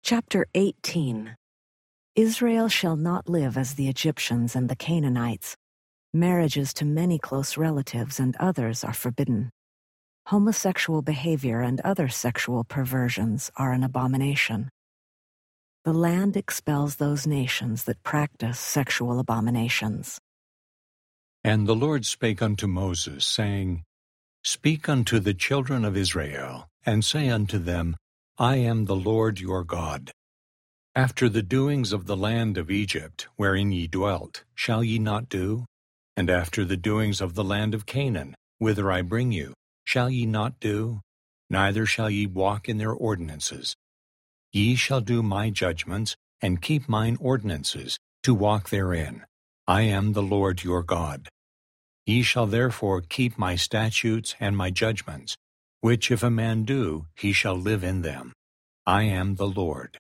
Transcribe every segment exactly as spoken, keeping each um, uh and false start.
Chapter eighteen. Israel shall not live as the Egyptians and the Canaanites. Marriages to many close relatives and others are forbidden. Homosexual behavior and other sexual perversions are an abomination. The land expels those nations that practice sexual abominations. And the Lord spake unto Moses, saying, Speak unto the children of Israel, and say unto them, I am the Lord your God. After the doings of the land of Egypt, wherein ye dwelt, shall ye not do? And after the doings of the land of Canaan, whither I bring you, shall ye not do? Neither shall ye walk in their ordinances. Ye shall do my judgments, and keep mine ordinances, to walk therein. I am the Lord your God. Ye shall therefore keep my statutes and my judgments, which if a man do, he shall live in them. I am the Lord.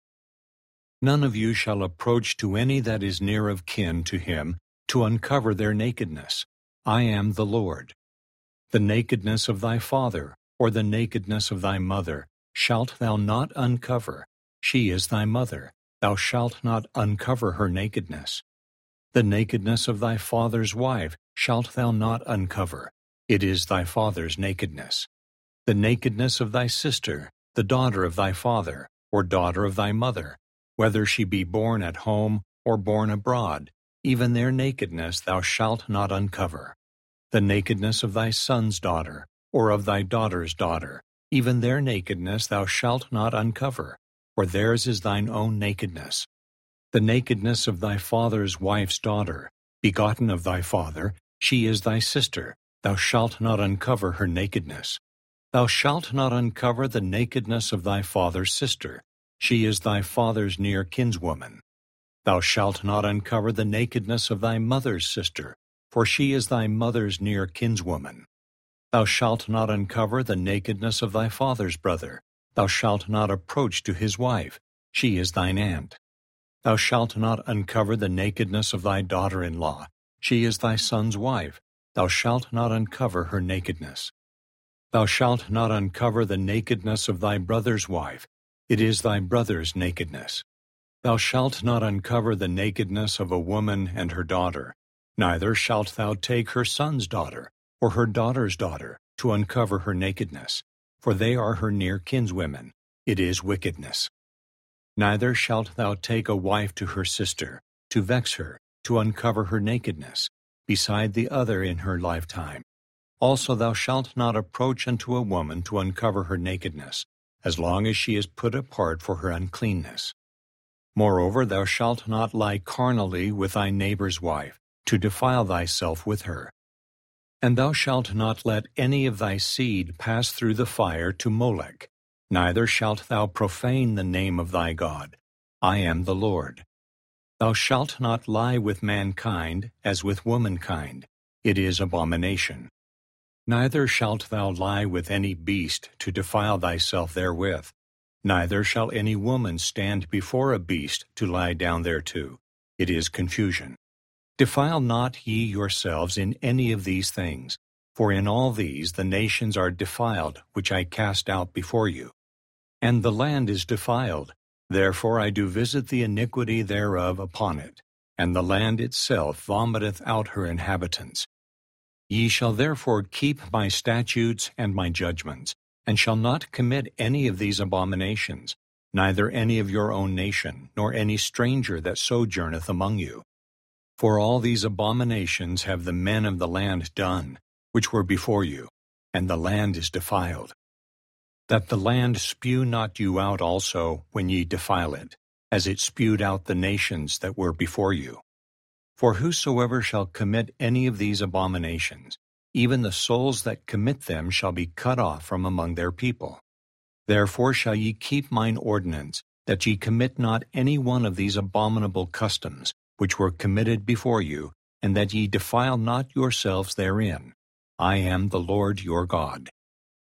None of you shall approach to any that is near of kin to him, to uncover their nakedness. I am the Lord. The nakedness of thy father, or the nakedness of thy mother, shalt thou not uncover. She is thy mother. Thou shalt not uncover her nakedness. The nakedness of thy father's wife shalt thou not uncover. It is thy father's nakedness. The nakedness of thy sister, the daughter of thy father, or daughter of thy mother, whether she be born at home or born abroad, even their nakedness thou shalt not uncover. The nakedness of thy son's daughter, or of thy daughter's daughter, even their nakedness thou shalt not uncover, for theirs is thine own nakedness. The nakedness of thy father's wife's daughter, begotten of thy father, she is thy sister, thou shalt not uncover her nakedness. Thou shalt not uncover the nakedness of thy father's sister, she is thy father's near kinswoman. Thou shalt not uncover the nakedness of thy mother's sister, for she is thy mother's near kinswoman. Thou shalt not uncover the nakedness of thy father's brother. Thou shalt not approach to his wife, she is thine aunt. Thou shalt not uncover the nakedness of thy daughter-in-law, she is thy son's wife. Thou shalt not uncover her nakedness. Thou shalt not uncover the nakedness of thy brother's wife, it is thy brother's nakedness. Thou shalt not uncover the nakedness of a woman and her daughter, neither shalt thou take her son's daughter, or her daughter's daughter, to uncover her nakedness, for they are her near kinswomen. It is wickedness. Neither shalt thou take a wife to her sister, to vex her, to uncover her nakedness, beside the other in her lifetime. Also thou shalt not approach unto a woman to uncover her nakedness, as long as she is put apart for her uncleanness. Moreover, thou shalt not lie carnally with thy neighbor's wife, to defile thyself with her. And thou shalt not let any of thy seed pass through the fire to Molech, neither shalt thou profane the name of thy God. I am the Lord. Thou shalt not lie with mankind as with womankind. It is abomination. Neither shalt thou lie with any beast to defile thyself therewith. Neither shall any woman stand before a beast to lie down thereto. It is confusion. Defile not ye yourselves in any of these things, for in all these the nations are defiled, which I cast out before you. And the land is defiled, therefore I do visit the iniquity thereof upon it, and the land itself vomiteth out her inhabitants. Ye shall therefore keep my statutes and my judgments, and shall not commit any of these abominations, neither any of your own nation, nor any stranger that sojourneth among you. For all these abominations have the men of the land done, which were before you, and the land is defiled. That the land spew not you out also when ye defile it, as it spewed out the nations that were before you. For whosoever shall commit any of these abominations, even the souls that commit them shall be cut off from among their people. Therefore shall ye keep mine ordinance, that ye commit not any one of these abominable customs, which were committed before you, and that ye defile not yourselves therein. I am the Lord your God.